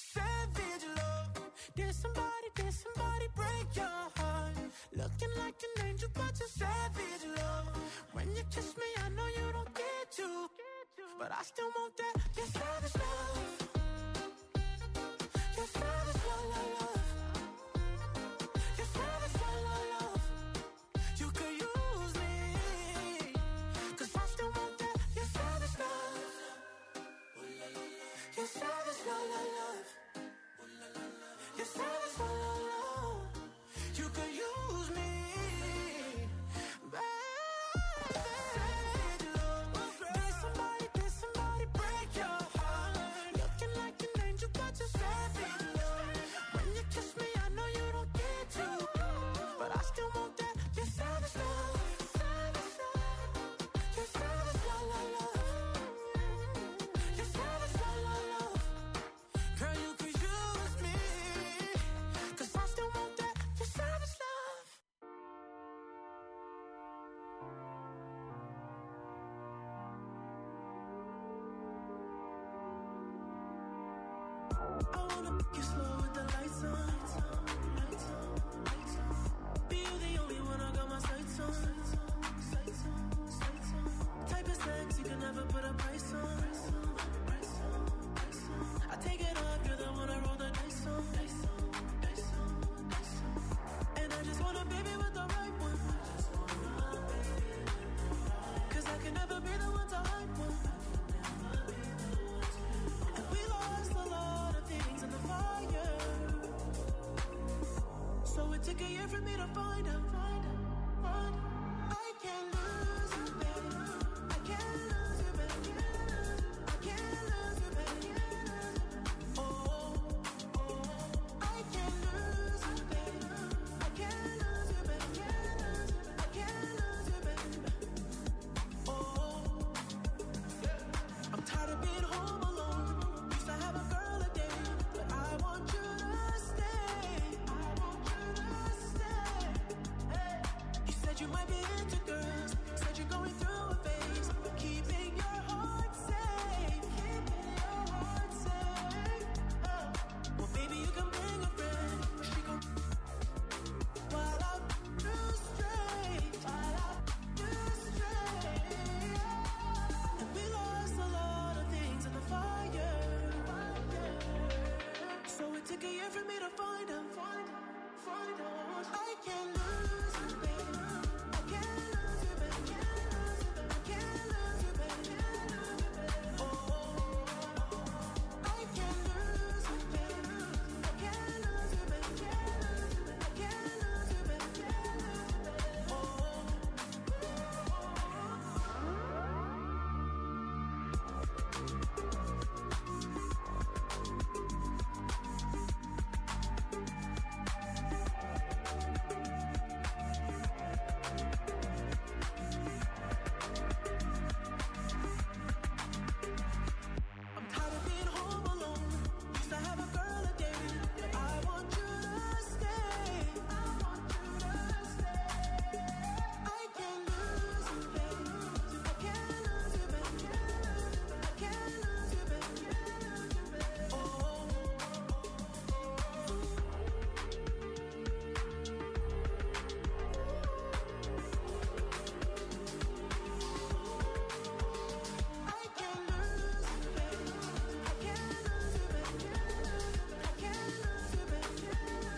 savage love. Did somebody break your heart? Looking like an angel, but you're savage love. When you kiss me, I know you don't get to, but I still want that. You're savage love. You're savage love, love, love. You're savage love, love, love. You could use me, 'cause I still want that. You're savage love. You're savage love, love, love. You're savage love, love, love. You could use me, baby. Savage love. Did somebody break your heart? Looking like an angel, but you're savage love. When you kiss me, I know you don't get to, but I still want that. You're savage love. You're savage love, love, love. You're savage love, love, love. Girl, you could use me, 'cause I still want that. You're savage love. I wanna make you slow with the lights on. Be you the only one I got my sights on. Type of sex you can never put a price on. I take it off, you're the one I roll the dice on. And I just want a baby with the right one, 'cause I can never be the one to hype one. And we lost a lot of things in the fire, so it took a year for me to find out. I can't lose you, baby. I can't lose you, baby. I can't lose you, baby. Oh, I can't lose you, baby. I can't lose you, baby. I can't lose you, baby. Oh, I'm tired of being home alone. Used to have a girl a day, but I want you to stay. I want you to stay. Hey. You said you might be into girls. Said you're going through a phase. Keeping your heart safe. Keeping your heart safe. Well, baby, you can bring a friend. She gon' while I do straight. And we lost a lot of things in the fire, so it took a year for me to find out. I can't lose you, baby. I can't lose you, baby. I can't lose you, baby. Oh, I can't lose you, baby. I can't lose you, baby. I can't lose you, baby. I'm tired of being home alone. Used to have a girl a day, but I want you to stay. I want you to stay. I can't lose you, baby. I can't lose you, baby. I can't lose you, baby. Oh, I can't lose you, baby. I can't lose you, baby. I can't lose you, baby.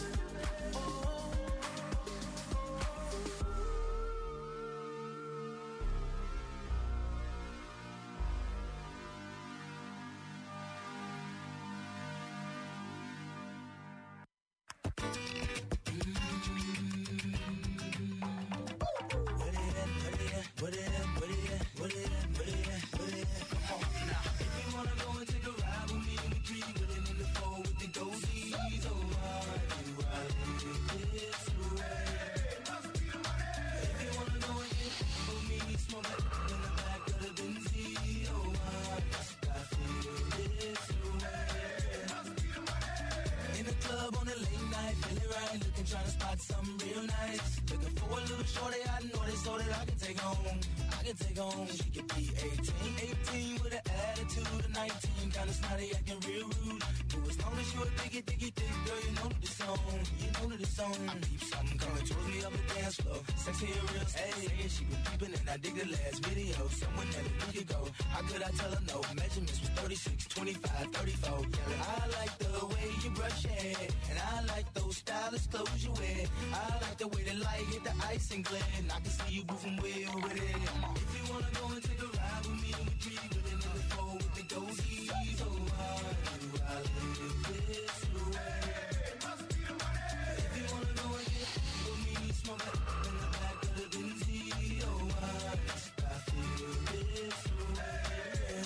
In the club on a late night, feeling right, looking, trying to spot something real nice. Looking for a little shorty, I know this so that I can take home. I can take home. She could be 18 with an attitude of 19. kinda snotty, acting real rude. But as long as you a diggy, diggy, dick, girl, you know that it's on. You know that it's on. I peep something coming towards me up the dance floor. Sexy and real, hey, she been peeping and I dig the last video. Someone that a week ago, how could I tell her no? Measurements was 36, 25, 34. Yeah, I like the way you brush your hair, and I like those stylish clothes you wear. I like the way the light hit the ice and glare, and I can see you moving way over there. If you wanna go and take a ride with me, we three with it in the four with the goatees. Oh, why do I live this way? Must be the money. If you wanna go and get with me, smoke that in the back of the Benz. Oh, why I feel this way?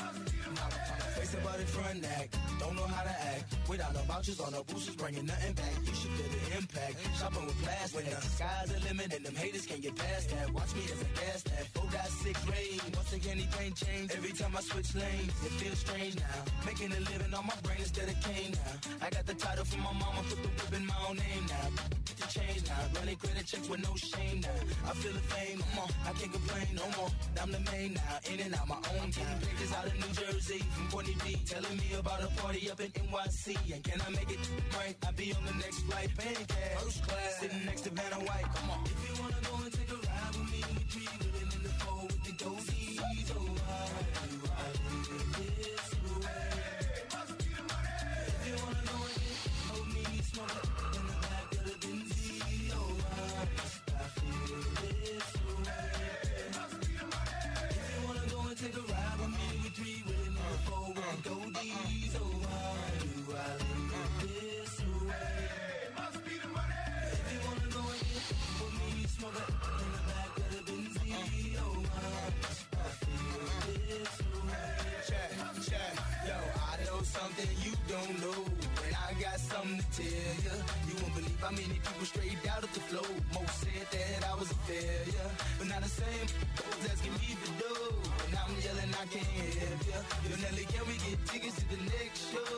Face about it front act, don't know how to act. Without no vouchers on no boosters, bringing nothing back. You should feel the impact. Shopping with plastic. When the sky's the limit and them haters can't get past that. Watch me as I gas that. 4.6 rain. Once again, anything change. Every time I switch lanes, it feels strange now. Making a living on my brain instead of cane now. I got the title from my mama, put the whip in my own name now. Get the change now. Running credit checks with no shame now. I feel the fame, come on. I can't complain no more. I'm the main now. In and out my own time. Pictures out of New Jersey from Courtney B. Telling me about a party up in NYC. And can I make it right? I'll be on the next flight, paying cash. First class, sitting next to Vanna White. Come on. If you wanna go and take a ride with me, we three with it in the four with the goatees. Oh, why do I live this way? Must be the money. If you wanna go and get hold me, smoke it in the back of the Benz. Oh, why I feel this way? Must be the money. If you wanna go and take a ride with me, we three with it in the four with the goatees. Oh, why do I live this way? Must be the money. If you wanna go and get with me, smoke it in the back of the Benz. Oh, why I feel this way? Check. Yo, I know something you don't know, and I got something to tell you. You won't believe how many people straight out of the flow. Most said that I was a failure, but now the same those asking me to do, and I'm yelling I can't help you. Yo, Nelly, can we get tickets to the next show?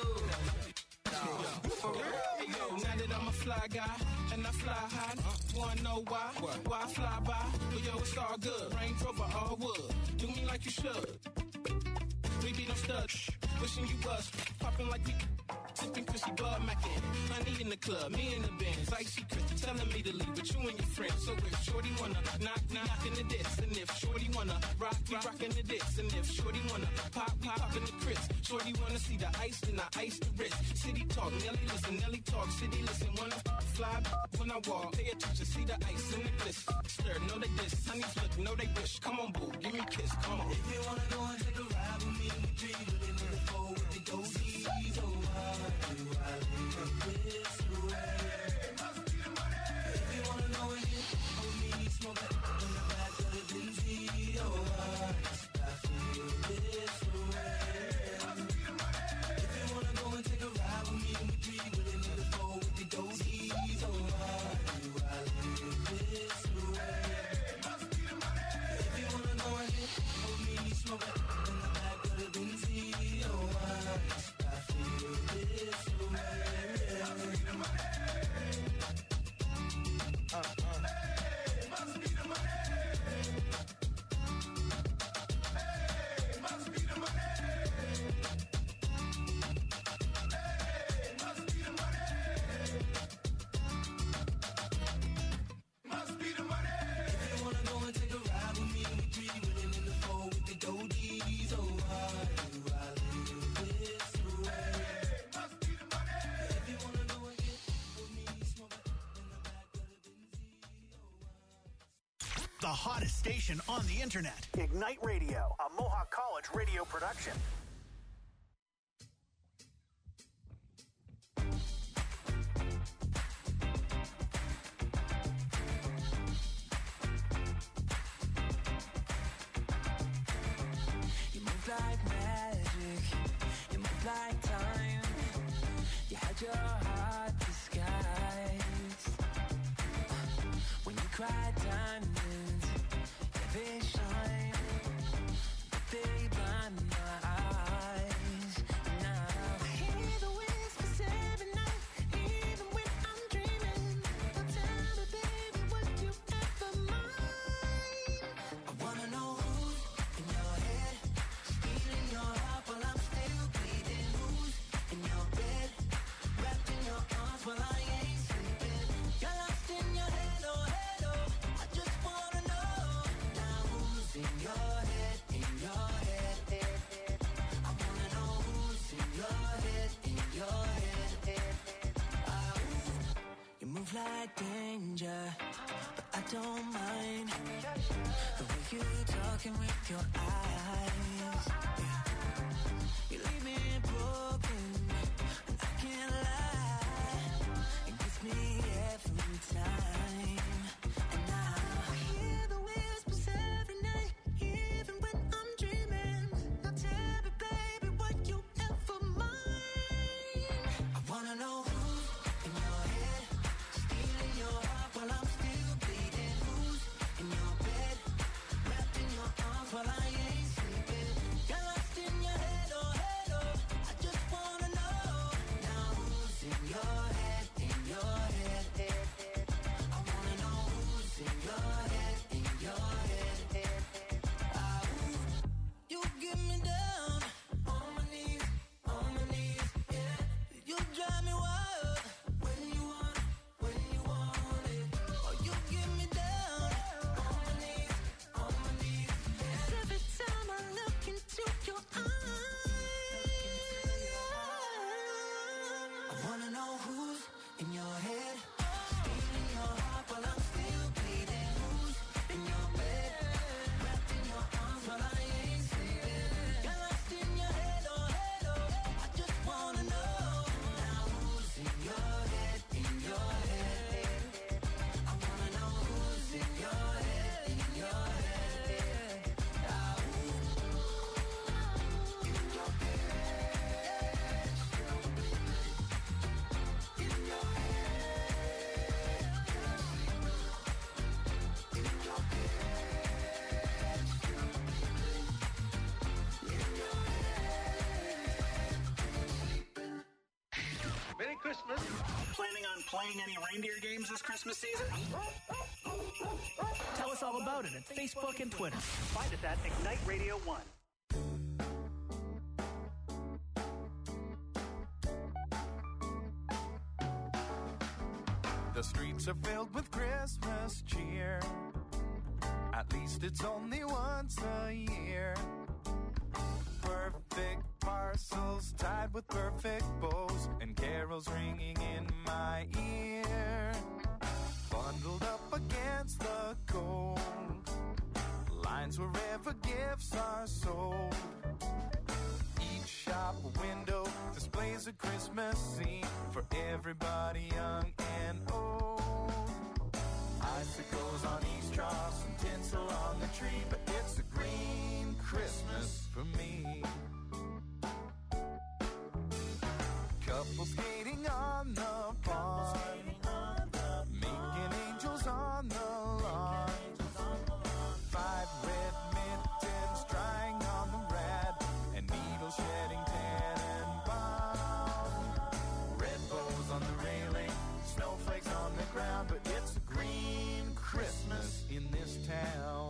For real? Hey, yo, now that I'm a fly guy and I fly high, wanna know why? Why I fly by? But yo, it's all good. Range Rover, all wood. Do me like you should. We be no studs, wishing you was popping like we sipping Chrissy Bud Mackin. Honey in the club, me in the Benz, icy Chris telling me to leave with you and your friends. So if Shorty wanna knock in the diss, and if Shorty wanna rock, we rockin' the diss, and if Shorty wanna pop, we poppin' the Chris. Shorty wanna see the ice, then I ice the wrist. City talk, Nelly listen, Nelly talk, city listen. Wanna fly when I walk, pay attention, see the ice in the bliss. Stir, know they diss, honeys look, know they wish. Come on, boo, give me a kiss, come on. If you wanna go and take a ride with me, we three with it in the four with the goatees. Oh, why do I live this way? Must be the money. If you wanna go and get with me, smoke it in the back of the Benz. Oh, why I feel this way? Must be the money. If you wanna go and take a ride with me, we three with it in the four with the goatees. Oh, why do I live this way? Must be the money. If you wanna go and get with me, smoke it in the back of the Benz. Oh, why I feel this way? Must be the money. Hey, must be the money. Hey, must be the money. Hey, must be the money. Must be the money. If you wanna go and take a ride with me, we three with it in the four with the goatees. Oh, why do I live this way? Must be the money. If you wanna go and get with me, smoke it in the back of the Benz. The hottest station on the internet. Ignite Radio, a Mohawk College radio production. You move like magic, you move like time. You had your heart disguised. When you cry diamonds, yeah, they shine, but they blind my eyes. Now I hear the whispers every night, even when I'm dreaming. Don't tell me, baby, would you ever mind? I wanna know who's in your head, stealing your heart while I'm still bleeding. looking with your eyes. Yeah. You leave me broken, and I can't lie. It gets me every time. And now I hear the whispers every night, even when I'm dreaming. Now tell me, baby, what you ever mind. I wanna know who's in your head, stealing your heart while I'm still bleeding. Who's in your bed, wrapped in your arms while I ain't sleeping. You're lost in your head, oh, I just wanna know now who's in your head, in your head, I wanna know who's in your head, in your head, you get me down on my knees, yeah. You drive me wild when you want it. Oh, you get me down on my knees, yeah. 'Cause every time I look into your eyes, I wanna know who's in your head, stealing your heart while I'm still bleeding. Who's in your bed, wrapped in your arms while I ain't sleeping. You're lost in your head, oh, I just wanna know now who's in your head, in your head. I wanna know who's in your head, in your head. Merry Christmas. Planning on playing any reindeer games this Christmas season? Tell us all about it at Facebook and Twitter. Find us at Ignite Radio 1. The streets are filled with Christmas cheer. At least it's only once a year. Perfect parcels tied with perfect bows, and carols ringing in my ear. Bundled up against the cold, lines wherever gifts are sold. Each shop window displays a Christmas scene for everybody young and old. Icicles on each troughs and tinsel on the tree, but it's a green Christmas for me. Couples skating on the pond, making angels on the lawn. 5 red mittens drying on the rad, and needles shedding Tannenbaum. Red bows on the railing, snowflakes on the ground, but it's a green Christmas in this town.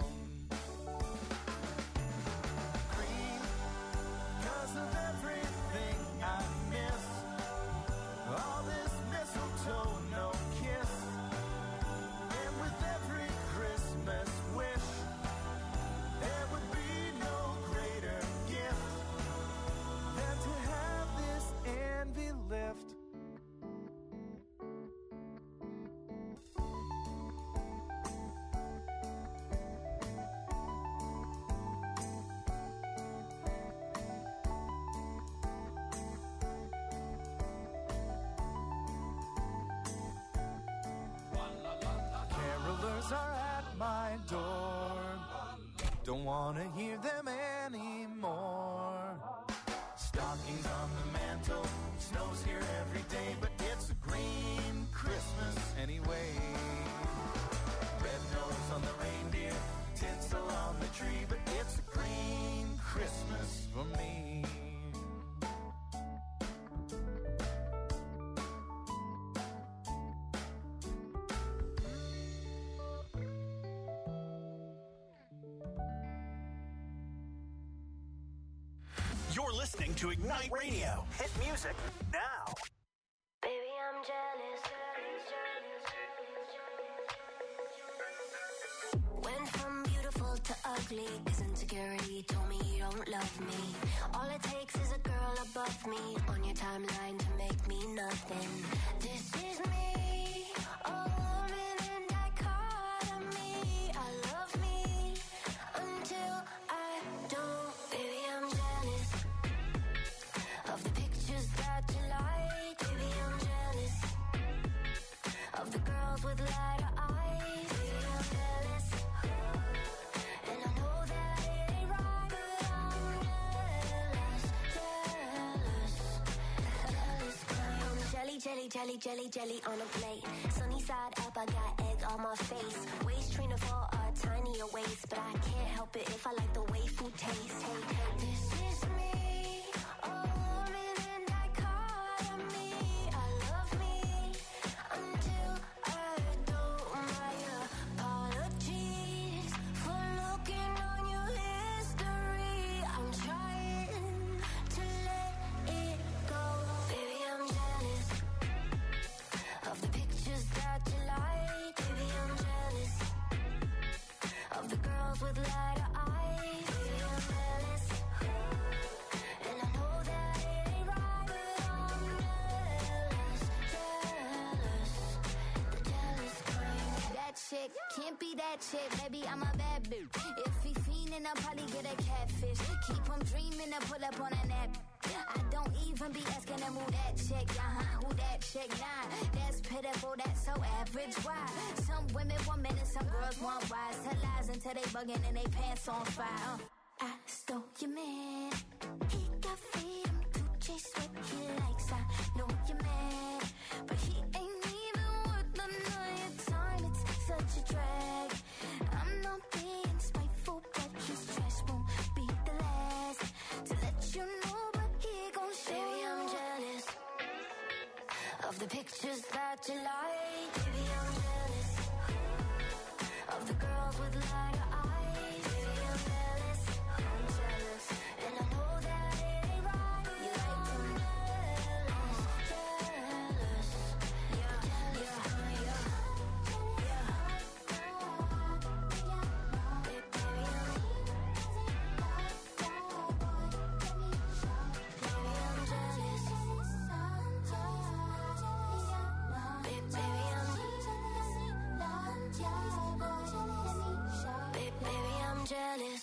Green, 'cause of everything I miss. All this mistletoe, no kiss. And with every Christmas wish, there would be no greater gift than to have this envy lift. Carolers are at my door. Don't want to hear them anymore. Stockings on the mantle, snow's here every day, but it's a green Christmas anyway. Red nose on the reindeer, tinsel on the tree, but it's a green Christmas for me. You're listening to Ignite Radio. Hit music now. Baby, I'm jealous. Went from beautiful to ugly, 'cause insecurity told me you don't love me. All it takes is a girl above me on your timeline to make me nothing. This is me, a woman in dichotomy. I love me until jelly, jelly, jelly, jelly on a plate. Sunny side up, I got egg on my face. Waist trainer for a tinier waist, but I can't help it if I like the way food tastes. This is me, a woman and I call me. I love me until I don't. My apologies for looking on your history. I'm trying to let it go. Baby, I'm jealous of the pictures that you like. Baby, I'm jealous of the girls with lighter eyes. Baby, I'm jealous, and I know that it ain't right, but I'm jealous, jealous, the jealous kind. That chick can't be that chick, baby, I'm a bad bitch. If he fiendin', I'll probably get a catfish. Keep him dreamin' to pull up on a nap. I don't even be asking him who that chick, who that chick, nah. That's pitiful, that's so average, why? Some women want men and some girls want wise. Tell lies until they buggin' and they pants on fire. I stole your man, he got freedom to chase what he likes. I know you're mad, but he ain't even worth none of your time. It's such a drag. I'm not being spiteful, but his trash won't be the last to let you know, but he gon' show. Baby, I'm jealous of the pictures that you like. Baby, I'm jealous of the girls with lighter eyes. Baby, I'm jealous, and I know that it ain't right. You like them jealous, jealous, yeah, jealous, yeah. Baby, I'm jealous.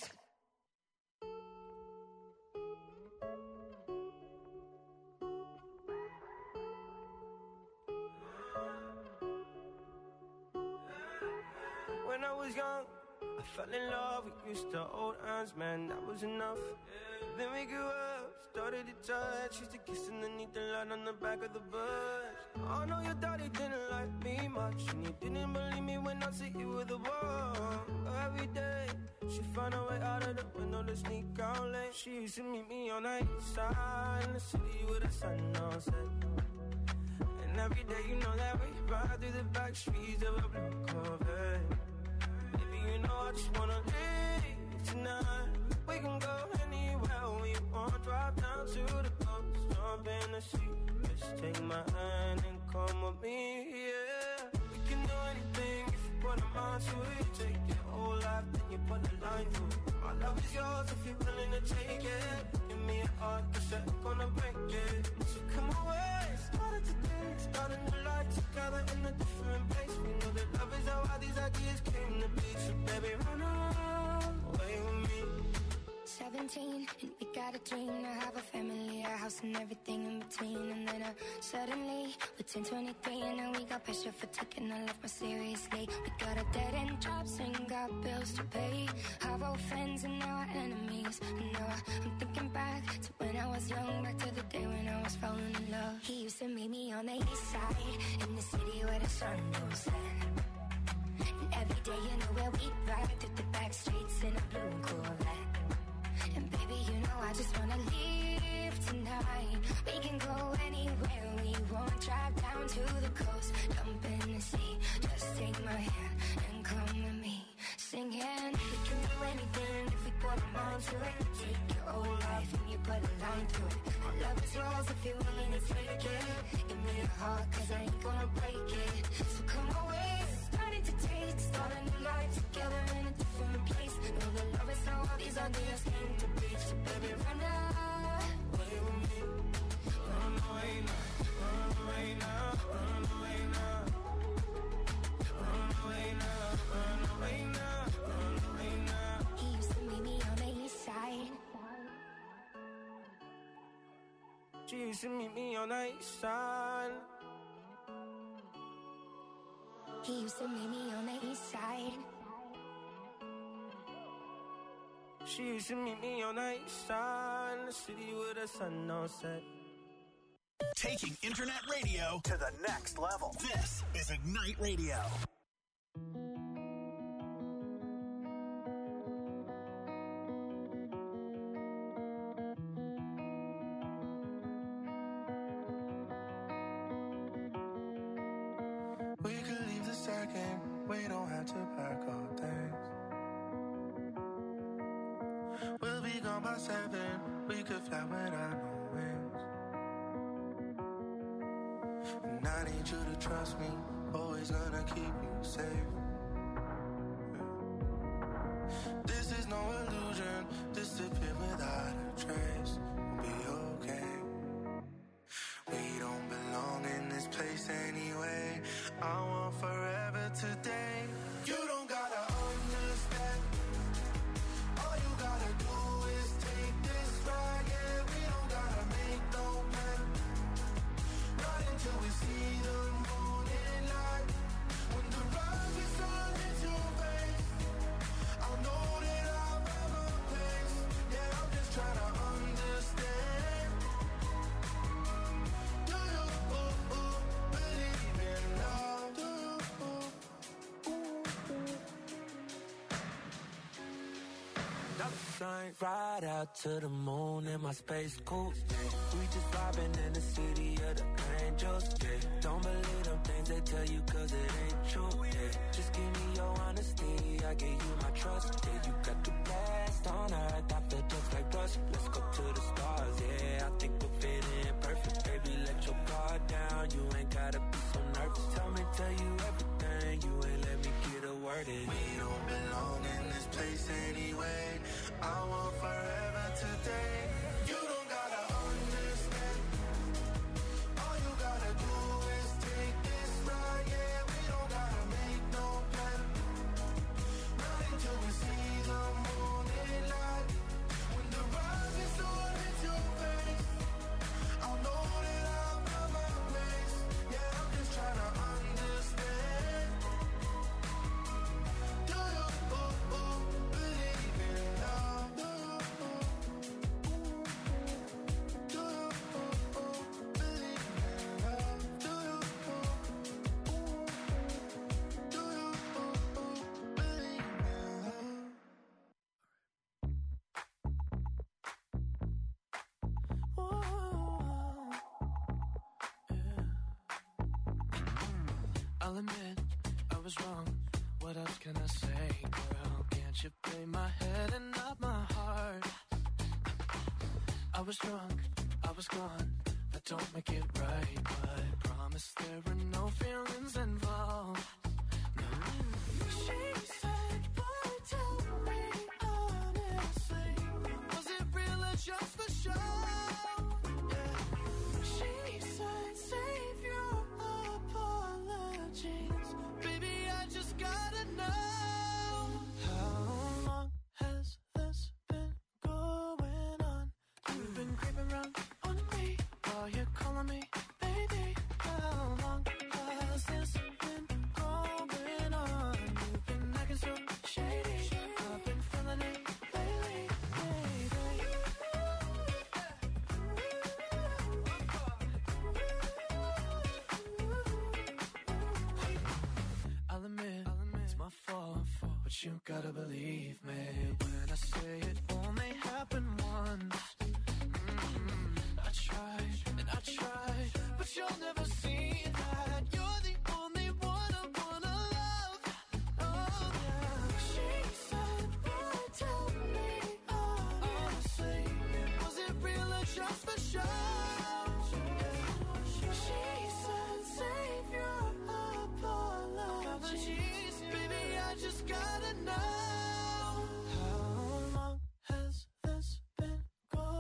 When I was young, I fell in love. We used to hold hands, man, that was enough. Then we grew up, started to touch. Used to kiss underneath the light on the back of the bus. I know your daddy didn't like me much, and he didn't believe me when I said you were the one. Every day, she found a way out of the window to sneak out late. She used to meet me on the east side in the city with the sun on set. And every day, you know that we ride through the back streets of a blue Corvette. Baby, you know I just wanna leave tonight. We can go anywhere we want. Drive down to the coast, jump in the sea. Just take my hand and come with me, yeah. We can do anything if you put a mind to it. Take your whole life, then you put a line through it. My love is yours if you're willing to take it. Give me a heart that's never gonna break it. So come away, started today, starting a life together in a different place. We know that love is how all these ideas came to be. So baby, run away with me. 17, and we got a dream to have a family, a house and everything in between. And then suddenly, we're 10, 23, and now we got pressure for taking our life more seriously. We got a dead-end jobs and got bills to pay. Our old friends and now our enemies. And now I'm thinking back to when I was young, back to the day when I was falling in love. He used to meet me on the east side, in the city where the sun don't set. And every day, you know where we ride through the back streets in a blue Corvette. And baby, you know I just wanna leave tonight. We can go anywhere we want. Drive down to the coast, jump in the sea. Just take my hand and come with me. Singing, we can do anything if we put a mind to it. Take your whole life and you put a line through it. My love is yours if you're willing to take it. Give me a heart, cause I ain't gonna break it. So come away, starting to date, start a new life together in a different place. Know that love is how all these ideas came to be. So baby, run away with me. Run away now, run away now, run away now. Run away now, run away now, run away now. He used to meet me on the east side. She used to meet me on the east side. He used to meet me on the east side. She used to meet me on the east side in the city where the sun don't set. Taking internet radio to the next level. This is Ignite Radio. We could leave the second, we don't have to pack our things. We'll be gone by 7, we could fly without no wings. And I need you to trust me, always gonna keep you safe. This is no illusion, disappear without a trace. We'll be okay. We don't belong in this place anyway. I want forever today. You don't gotta understand. All you gotta do is take this ride. Yeah, we don't gotta make no plan. Not until we see the morning light. When the rise is on into your face, I'll know that I'll have a place. Yeah, I'm just trying to understand. Do you believe in love? Do Sign right out to the moon in my space coupe. We just vibing in the city of the angels. Yeah. Don't believe them things they tell you 'cause it ain't true. Yeah. Just give me your honesty, I give you my trust. Yeah, you got the best on earth, I feel just like dust. Let's go to the stars, yeah. I think we'll fit in perfect. Baby, let your guard down, you ain't gotta be so nervous. Tell you everything, you ain't let me get a word in. we don't belong in this place anyway. I want forever today. You don't gotta understand. All you gotta do is take this ride. Yeah, we don't gotta make no plan. Not until we see the morning light. When the rise is on into your face, I'll know that I'll have my place. Yeah, I'm just trying to understand. Do you believe in love? Do you believe in love? Do you believe in love? I'll admit I was wrong. What else can I say, girl? Can't you play my head and not my heart? I was drunk, I was gone. That don't make it right, but promise there were no feelings involved. No. She said, boy, tell me honestly, was it real or just a show? Yeah. She said, save your apologies. Baby, I just gotta know. How long has this been going on? You've been creeping around on me while you're calling me baby. How long has this been going on? You've been acting so shady. I've been feeling it lately, baby. I'll admit it's my fault, but you gotta believe me when I say it only happened once. I tried and I tried, but you'll never see that. You're the only one I wanna love. Oh yeah. She said, boy, tell me honestly, was it real or just a show? She said, save your apologies. Baby, I just gotta know. How long has this been going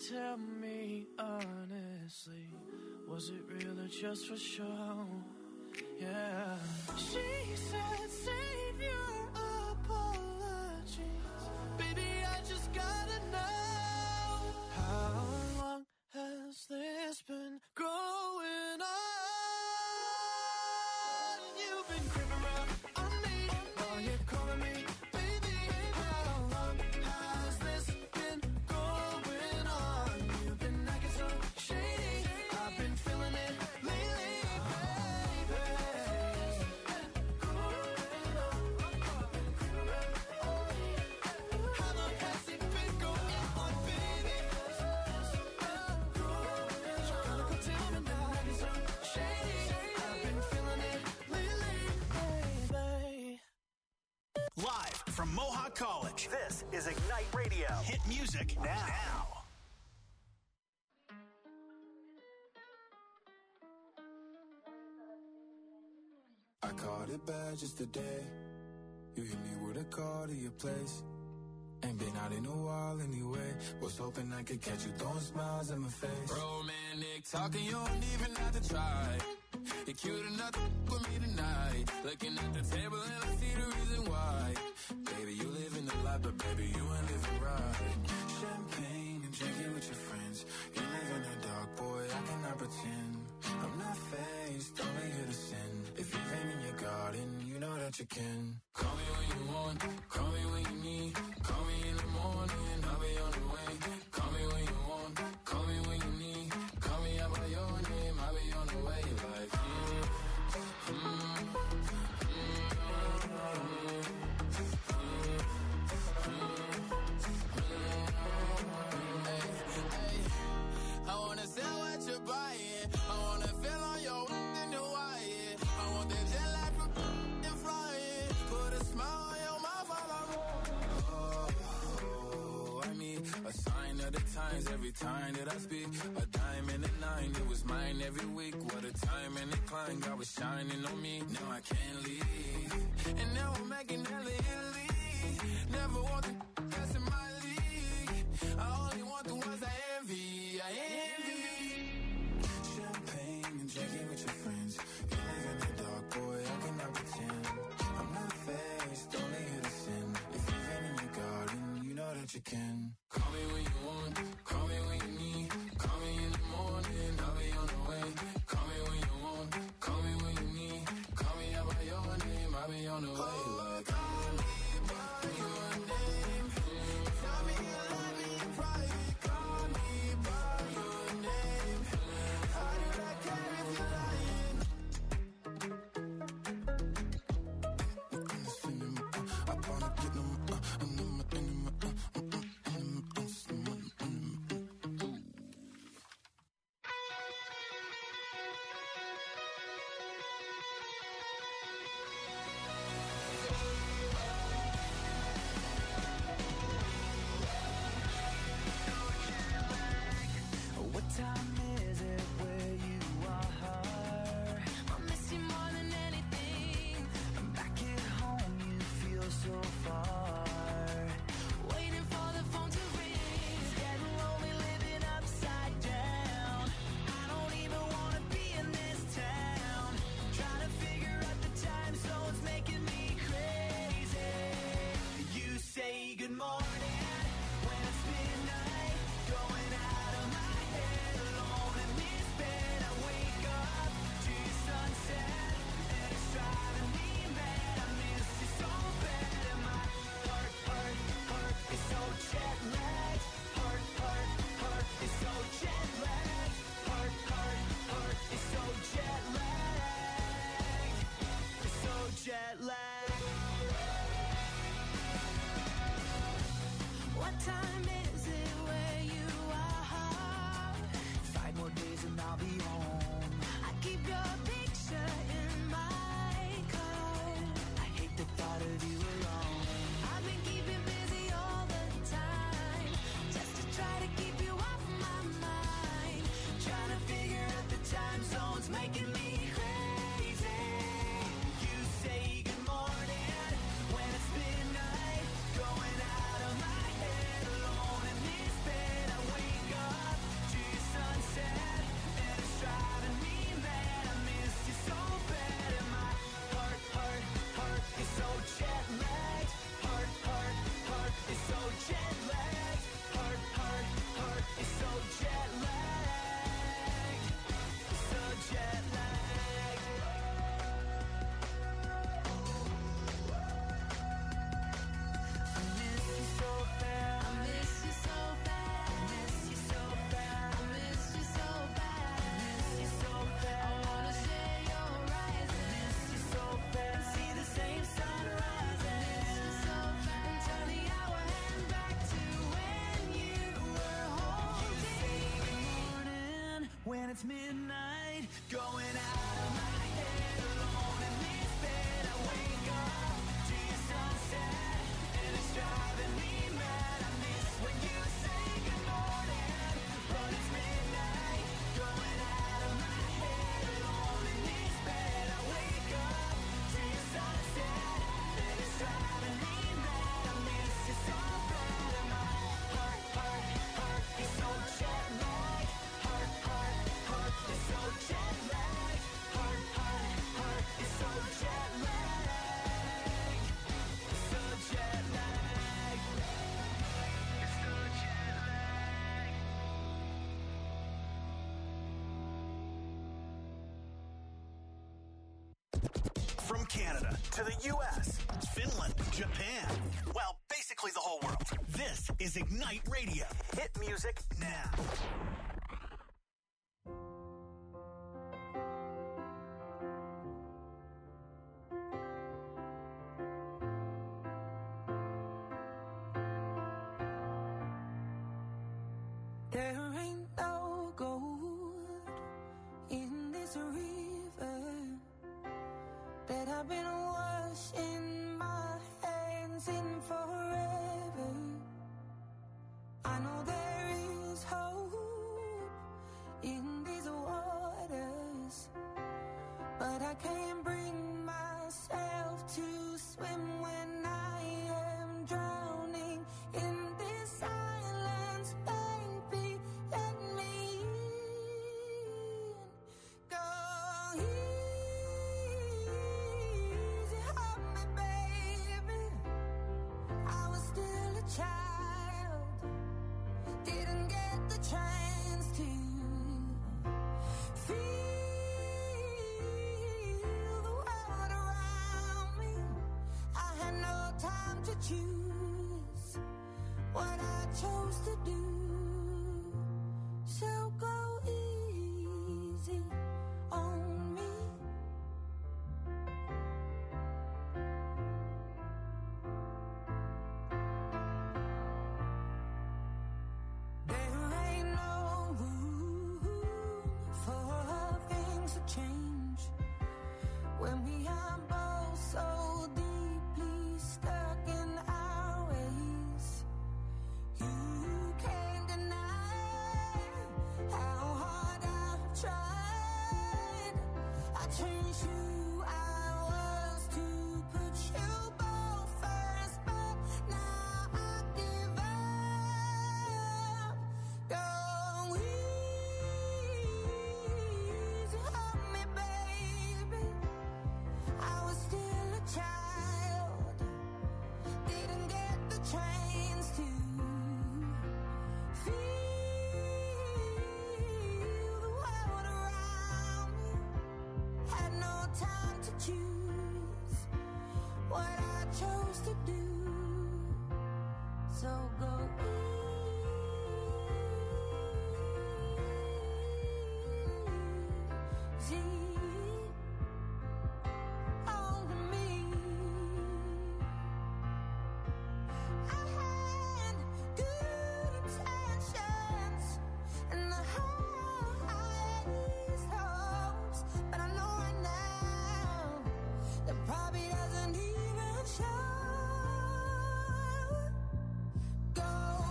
tell me honestly, was it real or just for show? Yeah. She said save your apologies, baby, I just gotta know, how long has this been going on? You've been creeping around on me while you're calling me baby. How long has this been going on? You've been acting so shady, I've been feeling it lately, baby. How long has it been going on, baby? Gotta go tell me now, acting so shady, I've been feeling it lately, baby. Live from Mohawk College, this is Ignite Radio. Hit music now. I caught it bad just today. You hit me with a call to your place. Ain't been out in a while anyway. Was hoping I could catch you throwing smiles in my face. Romantic talking, you don't even have to try. You're cute enough to with me tonight. Looking at the table and I see the reason why. Baby, you live in the life, but baby, you ain't living right. Champagne and drinking with your friends. You live in the dark, boy, I cannot pretend. I'm not faced, only here to sin. If you've been in your garden, you know that you can. Call me when you want, call me when you need. Call me in the morning, I'll be on the way. Call me when you want, call me when you need. Call me out by your name, I'll be on the way. Like, I wanna sell what you're buying. I wanna feel on your in the wire. I want that jet lag from and flying. Put a smile on your mouth while I'm I mean, a sign of the times every time that I speak. A dime and a nine, it was mine every week. What a time and a climb, God was shining on me. Now I can't leave, and now I'm making hella Italy. Never want the that's in my league. I only want the ones I envy. I envy. Champagne and drinking with your friends. You live in the dark, boy, I cannot pretend. I'm not faced, only here to sin. If you've been in your garden, you know that you can. Call me when you want, call me when you need. Call me in the morning, I'll be on the way. Call me when you want, call me when you need. Call me out by your name, I'll be on the way. Like, call me by your name. Tell me you love me in private. Call me by your name. How did I care if you're lying? I wanna get them, it's midnight, going out of my head, alone in this bed. I wake up to your sunset, and it's driving me mad. I miss when you say good morning, but it's midnight, going out of my head, alone in this bed. I wake up to your sunset, and it's driving me mad. I miss you so bad, and my heart is so jet lagged. Heart is so jet lagged. Heart is so jet lagged. It's so jet lagged. It's so jet lagged. From Canada to the U.S., Finland, Japan, well, basically the whole world. This is Ignite Radio. Hit music now. There ain't no gold in this river that I've been washing my hands in forever. I know there is hope in these waters, but I can't bring myself to swim when I am drowning in this silence. Baby, let me in. Go easy on me, baby. I was still a child, didn't get the chance to feel the world around me. I had no time to choose what I chose to do. So go easy on me. There ain't no room for things to change when we are both so deeply stuck in our ways. You can't deny how hard I've tried. I changed who I was to put you both first, but now I give up. Go easy on me, baby. I was still a child, didn't get the chance to feel the world around me. Had no time to choose what I chose to do. So go easy on me. I had good intentions and the highest hopes, but I know right now that probably doesn't even show. Go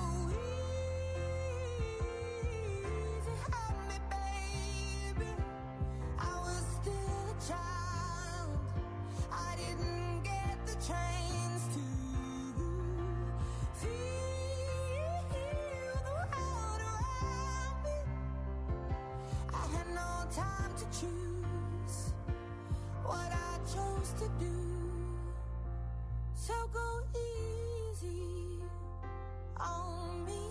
easy on me, baby. I was still a child, I didn't get the chance to feel the world around me. I had no time to choose what I chose to do. So go easy on me.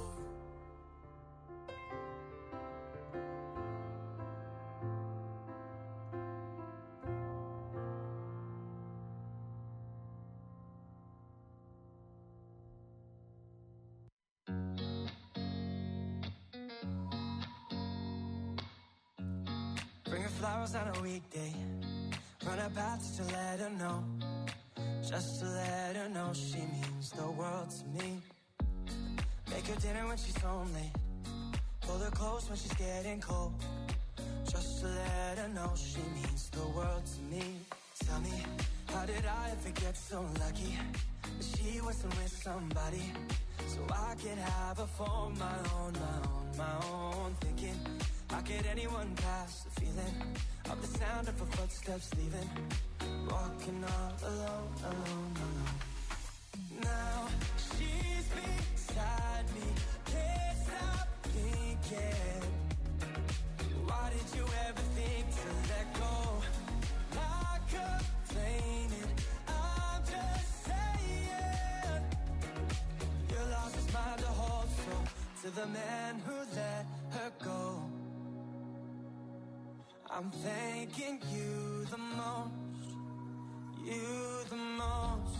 Bring her flowers on a weekday. Run her path just to let her know. Just to let her know she means the world to me. Make her dinner when she's home late. Pull her close when she's getting cold. So let her know she means the world to me. Tell me, how did I ever get so lucky that she wasn't with somebody so I could have her for my own, my own. Thinking, how could anyone pass the feeling of the sound of her footsteps leaving? Walking all alone, alone, alone. Now she's beside me, can't stop thinking. Why did you ever think to let go? Not complaining, I'm just saying. You lost his mind to hold so to the man who let her go. I'm thanking you the most, you the most.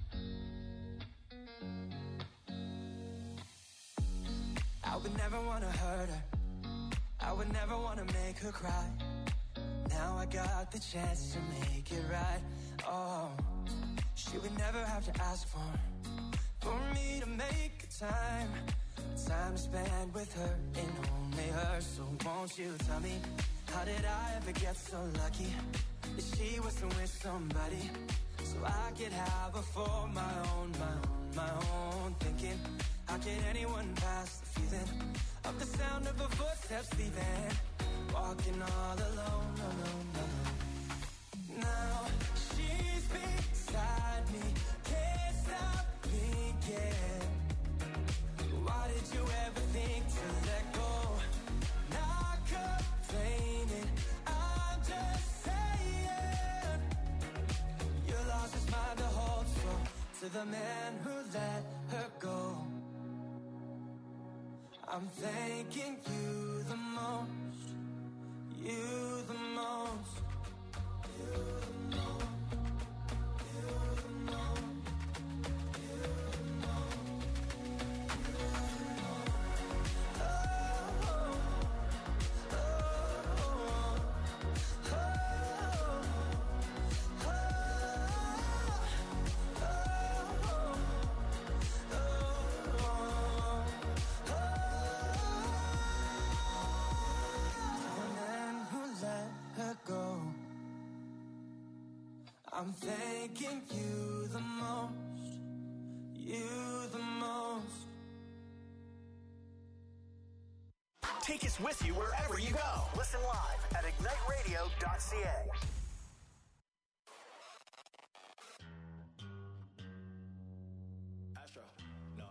I would never want to hurt her, I would never want to make her cry. Now I got the chance to make it right. Oh, she would never have to ask for me to make time to spend with her and only her. So won't you tell me, how did I ever get so lucky that she wasn't with somebody so I could have her for my own, my own. Thinking, how could anyone pass the feeling of the sound of her footsteps leaving? Walking all alone, alone, alone. Now she's beside me, can't stop thinking. Why did you ever think to let go? Not complaining, I'm just saying. You lost his mind to hold so to the man who let her go. I'm thanking you the most, you the most, you the most, you the most, you the most, you the most. Oh, oh, oh, oh, I'm thanking you the most, you the most. Take us with you wherever you go. Listen live at igniteradio.ca. Astro, no.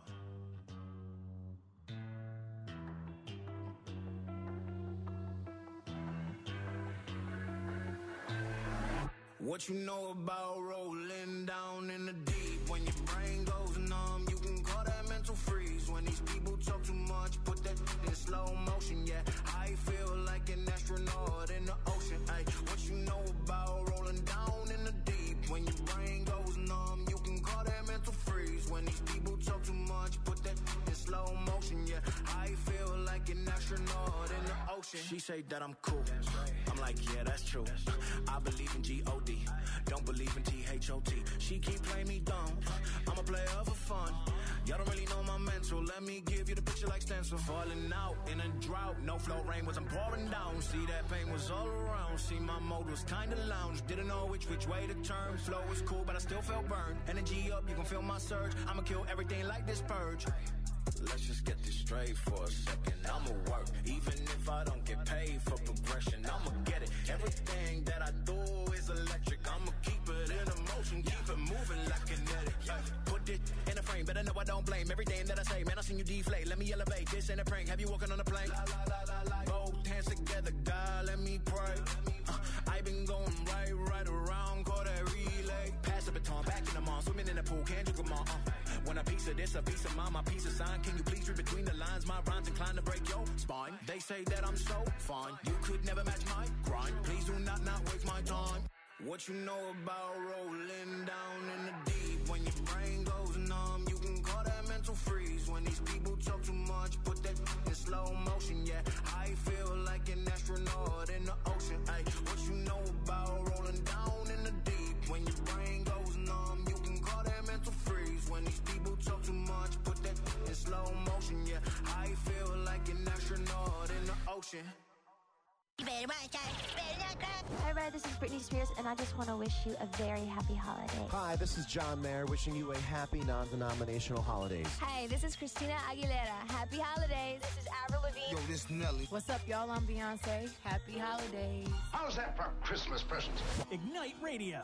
What you know about rolling down in the deep? When your brain goes numb, you can call that mental freeze. When these people talk too much, put that in slow motion. Yeah, I feel like an astronaut in the ocean. Ay, what you know about rolling down in the deep? When your brain goes numb, you can call that mental freeze. When these people talk too much, put that in slow motion. Yeah, I feel like an astronaut in the ocean. She say that I'm cool. I'm like, yeah, that's true. I believe in G-O-D, don't believe in T-H-O-T. She keep playing me dumb, I'm a player for fun. Y'all don't really know my mental, let me give you the picture like stencil. Falling out in a drought, no flow rain wasn't pouring down. See that pain was all around, see my mode was kinda lounge. Didn't know which way to turn, flow was cool but I still felt burned. Energy up, you can feel my surge, I'ma kill everything like this purge. Let's just get this straight for a second. I'ma work, even if I don't get paid for progression. I'ma get it. Everything that I do is electric. I'ma keep it in motion, keep it moving like kinetic. Put it in a frame, better know I don't blame everything that I say. Man, I seen you deflate. Let me elevate. This ain't a prank. Have you walking on a plane? Both hands together, God, let me pray. I've been going right around, call that relay. Pass the baton, back in the mall, swimming in the pool, can't you come on? When a piece of this, a piece of mine, my piece of sign. Can you please read between the lines? My rhymes inclined to break your spine. They say that I'm so fine, you could never match my grind. Please do not waste my time. What you know about rolling down in the deep? When your brain goes numb, you can call that mental freeze. When these people talk too much, put that in slow motion. Yeah, I feel like an astronaut in the ocean. Ay, what you know about rolling down in the deep? When your brain goes numb, you can call that mental freeze. When these people talk too much, put that in slow motion. Yeah, I feel like an astronaut in the ocean. You better watch out. You better not cry. Hi, everybody. This is Britney Spears, and I just want to wish you a very happy holiday. Hi, this is John Mayer, wishing you a happy non-denominational holidays. Hi, this is Christina Aguilera. Happy holidays. This is Avril Lavigne. Yo, this Nelly. What's up, y'all? I'm Beyonce. Happy holidays. How's that for Christmas presents? Ignite Radio.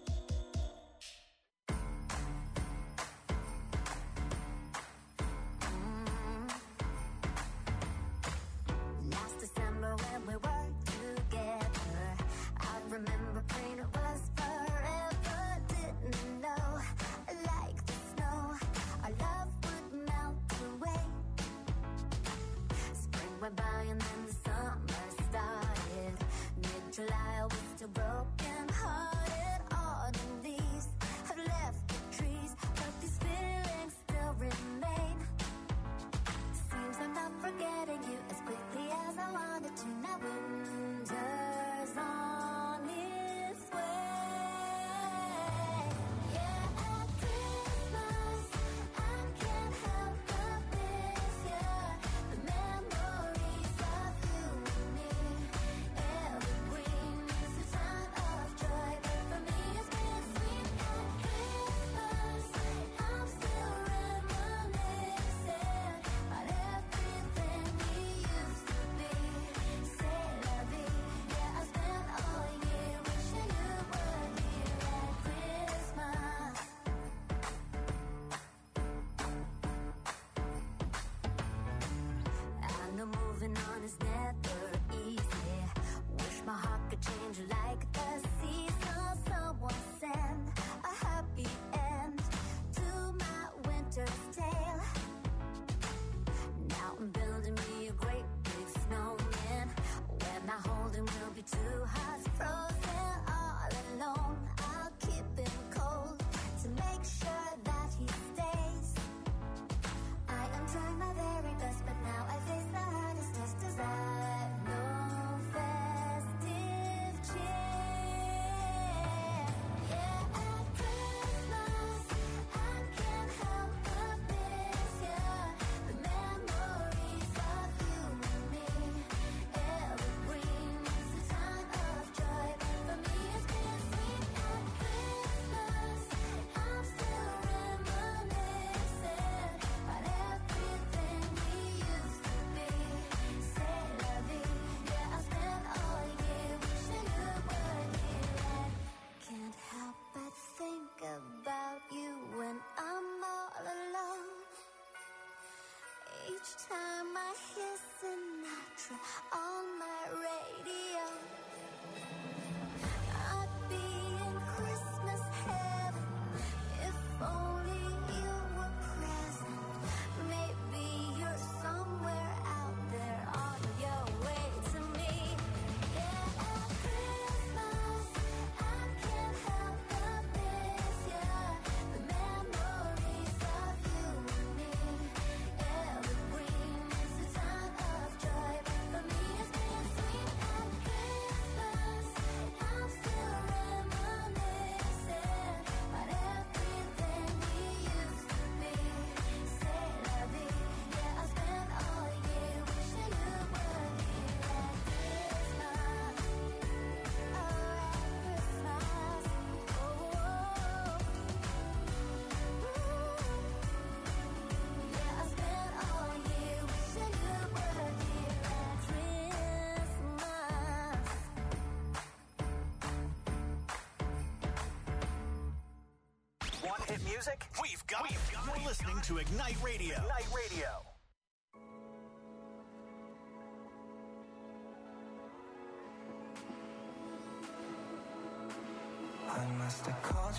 Last December when we were together, I remember praying it was forever. Didn't know, like the snow, our love would melt away. Spring went by and then the summer started. Mid-July I was still broken hearted. Autumn leaves have left the trees, but these feelings still remain. Seems I'm not forgetting you as quickly as I wanted to. Now winter's on its way. Yeah, at Christmas I can't help but miss you. The memories of you and me. Evergreen is a time of joy, but for me it's bittersweet. At Christmas I'm still reminiscing about everything we used to be. C'est la vie. Yeah, I spent all year wishing you were here at Christmas. I know moving on is never easy. Wish my heart could change like the seasons. Someone send a happy end to my winter's tale. Now I'm building me a great big snowman. When I hold him, we'll be two hearts frozen all alone. I'll keep him cold to make sure that he stays. I am trying my very best, but now I face the hardest test as I've no festive cheer. Yeah, at Christmas I can't help but miss you. The memories of you and me. Evergreen is a time of joy, but for me it's bittersweet. At Christmas I'm still reminiscing about everything we used to be. C'est la vie. Yeah, I spent all year wishing you were here. I can't help but think about you when I'm all alone. Each time I hear Sinatra on my radio, I'd be in Christmas heaven if only you were present. Maybe you're somewhere out there on your way to me. Yeah, at Christmas I can't help but miss you. The memories of you and me. Evergreen is a time of joy, but for me it's bittersweet. At Christmas I'm still reminiscing about everything we used to be. C'est la vie. Yeah, I spent all year wishing you were here at Christmas. Oh, at Christmas. Oh, yeah, I spent all year wishing you were here at Christmas. Want hit music? We've got it. You're listening to Ignite Radio. Ignite Radio. I must have called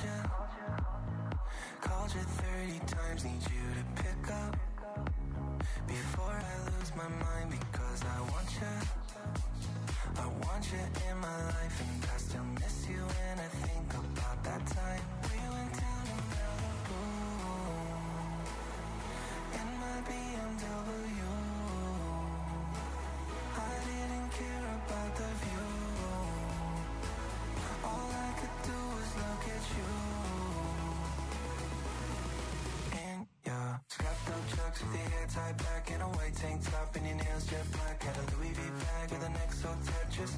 you 30 times, need you to pick up before I lose my mind, because I want you in my life, and I still miss you when I think about that time we went down to Malibu in my BMW. I didn't care about the view. All I could do was look at you. In your scuffed up chucks with your hair tied back, in a white tank top and your nails jet black, had a Louis V bag with a neck so tight, just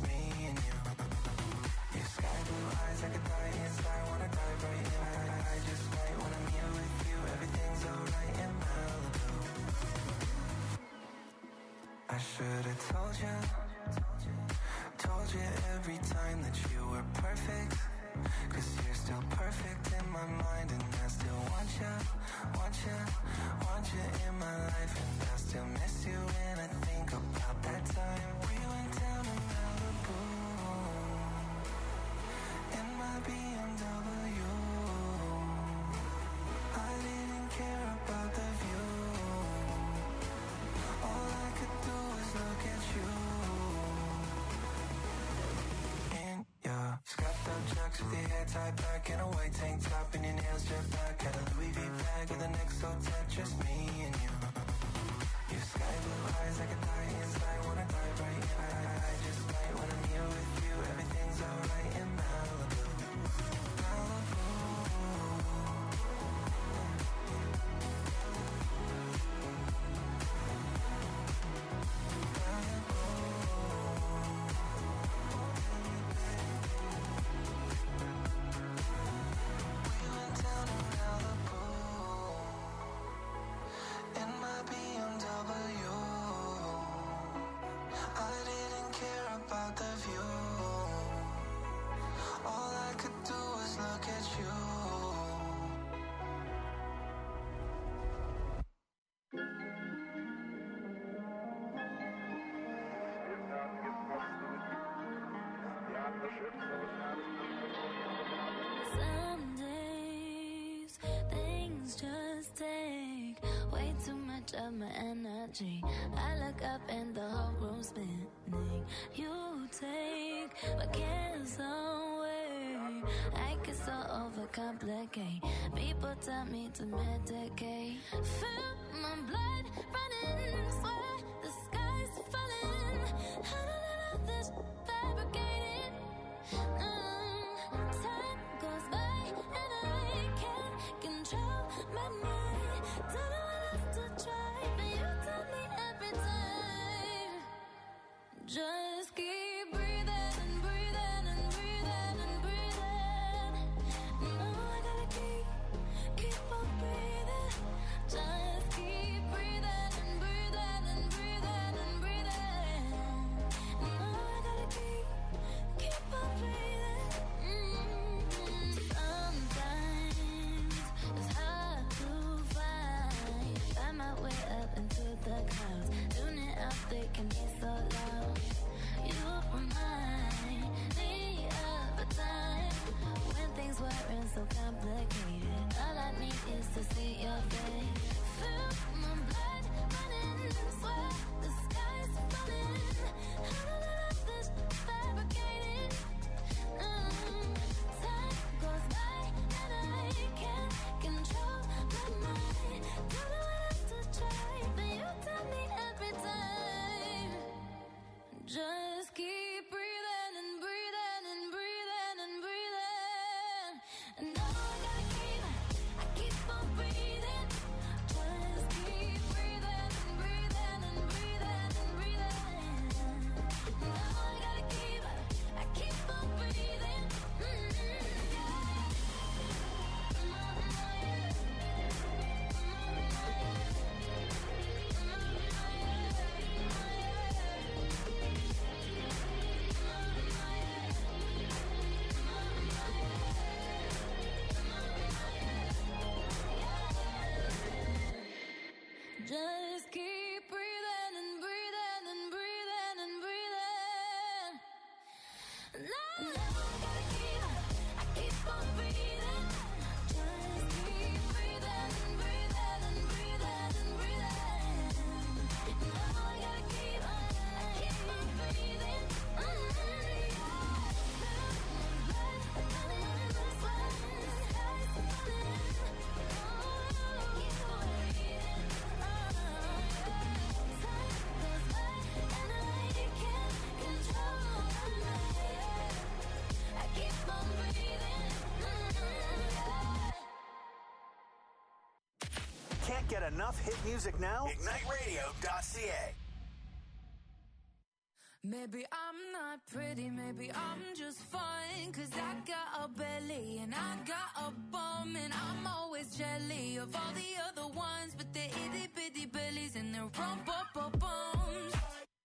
should have told you every time that you were perfect. Cause you're still perfect in my mind, and I still want you in my life. And I still miss you when I think about that time we went down to Malibu in my BMW. I didn't care about the view. All I could do was look at you. In your scuffed up chucks with your hair tied back and a white tank top and your nails jet back. Had a Louis V bag with a neck so tight, just me and you. Your sky blue eyes, I could die inside, wanna dive right in. I just might when I'm here with you. Everything's alright in Malibu. Malibu. Some days things just take way too much of my energy. I look up and the whole room's spinning. You take my cares away. I get so overcomplicate. People tell me to medicate. Feel my blood running, swear the sky's falling. How did I let this fabricated? Time goes by and I can't control my mind. Don't know what else to try, but you tell me every time. Just keep breathing and breathing and breathing and breathing. No, I gotta keep on breathing. Just keep breathing and breathing and breathing and breathing. No, I gotta keep on breathing. Sometimes it's hard to find my way up into the clouds. Tuning out, they can be so loud. You remind me of a time when things weren't so complicated. All I need is to see your face. Feel my blood running, swear the sky's falling. How did I let this fabricated? Time goes by and I can't control my mind. Don't know what else to try, but you tell me every time. Just keep breathing and breathing and breathing and breathing. And now I gotta keep on breathing. Just keep breathing and breathing and breathing and breathing. Now I gotta keep on breathing. Just keep breathing and breathing and breathing and breathing. Now I gotta keep on breathing. Just keep breathing and breathing and breathing and breathing. Now I gotta keep on breathing. Can't get enough hit music now? IgniteRadio.ca. Maybe I'm not pretty, maybe I'm just fine. Cause I got a belly and I got a bum. And I'm always jelly of all the other ones with their itty bitty bellies and their rump up bums.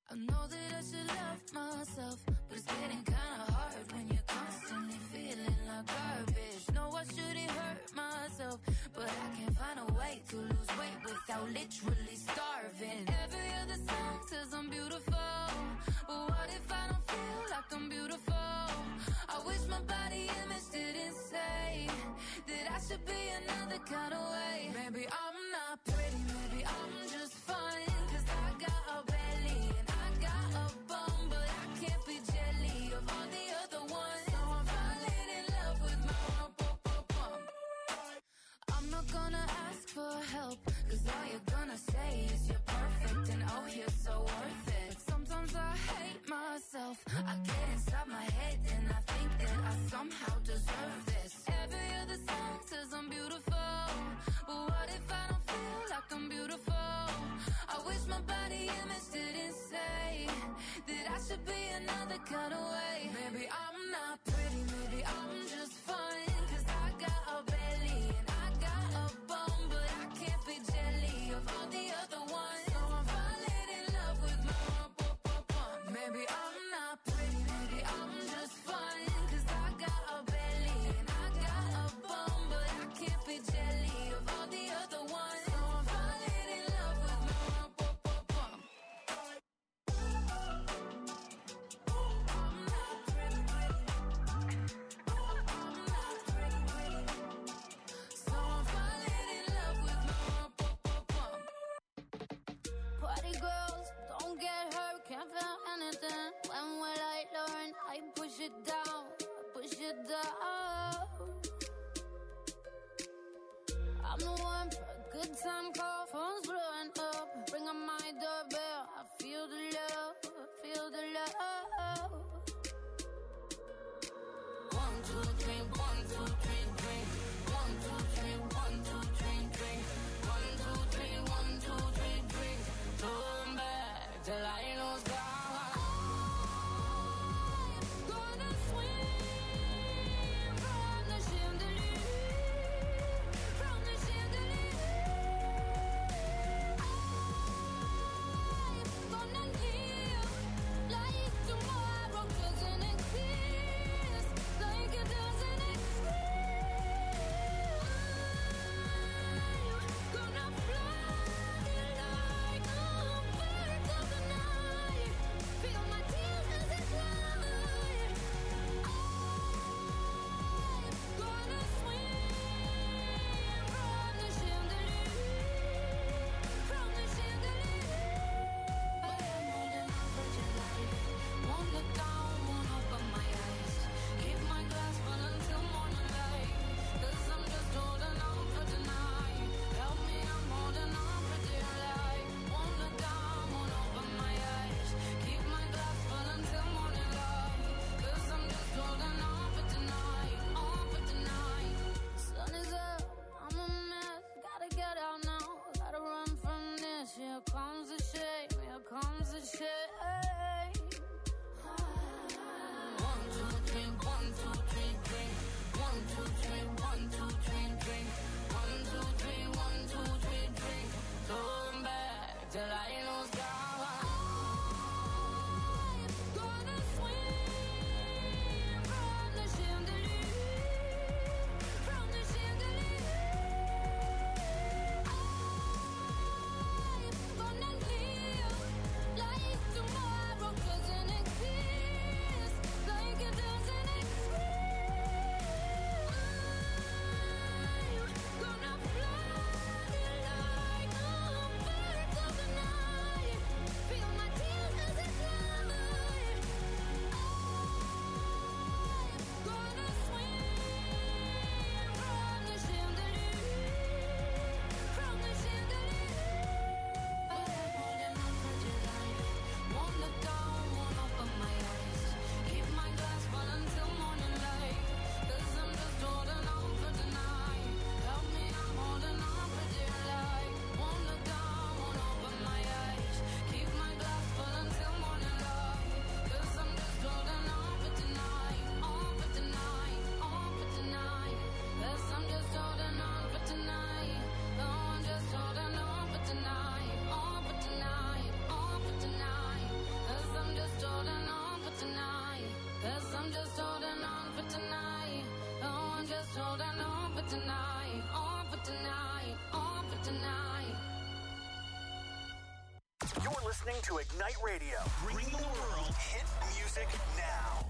other song says I'm beautiful, but what if I don't feel like I'm beautiful? I wish my body image didn't say that I should be another kind of way. Maybe I'm not pretty, maybe I'm just fine, 'cause I got a belly and I got a bum, but I can't be jelly of all the other ones. So I'm falling in love with my bum. I'm not gonna ask for help, 'cause all you're gonna say is you're perfect and oh, you're so worth it. Sometimes I hate myself, I get inside my head and I think that I somehow deserve this. Every other song says I'm beautiful, but what if I don't feel like I'm beautiful? I wish my body image didn't say that I should be another kind of way. Maybe I'm not pretty, maybe I'm just fine, 'cause I got a belly and I got a bum, but I can't be jelly of all the other ones. So I'm falling in love with my bum. Maybe I'm not pretty, maybe I'm just fine, 'cause I got a belly and I got a bum, but I can't be jelly of all the other ones. So I'm falling in love with my bum. So I'm falling in love with my bum. Party girls, don't get hurt, can't feel anything. When will I learn? I push it down, push it down. I'm the one for a good time call, phone's blowing up. Bring on my doorbell, I feel the love, feel the love. 1, 2, 3, 1, 2, 3, drink. 1, 2, 3, 1, 2, 3, drink. 1, 2, 3, 1, 2, 3, drink. Turn back till I lose God. Gonna swim from the chandelier, from the chandelier. I'm gonna live like tomorrow doesn't exist, like it doesn't exist. I'm gonna fly like a bird of the night, feel my tears as they fly. I'm gonna swim from the chandelier, from the chandelier. But I'm holding on for dear life. Won't look down, won't open my eyes. Keep my glass full until morning light, 'cause I'm just holding on for tonight. Help me, I'm holding on for dear life. Won't look down, won't open my eyes. Keep my glass full until morning light, 'cause I'm just holding on for tonight, on for tonight. Sun is up, I'm a mess, gotta get out now, gotta run from this. Here comes the shame, here comes the shame. 1, 2, 3, 1, 2, 3, drink. 1, 2, 3, 1, 2, 3, drink. 1, 2, 3, 1, 2, 3, drink. Turn back till I lose God. Gonna swim from the chandelier, from the chandelier. I'm gonna live like tomorrow doesn't exist, like it doesn't exist. I'm gonna fly like a bird of the night, listening to Ignite Radio. Bring the world hit music now.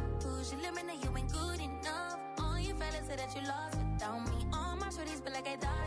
You lost without me. All my shorties feel like I died.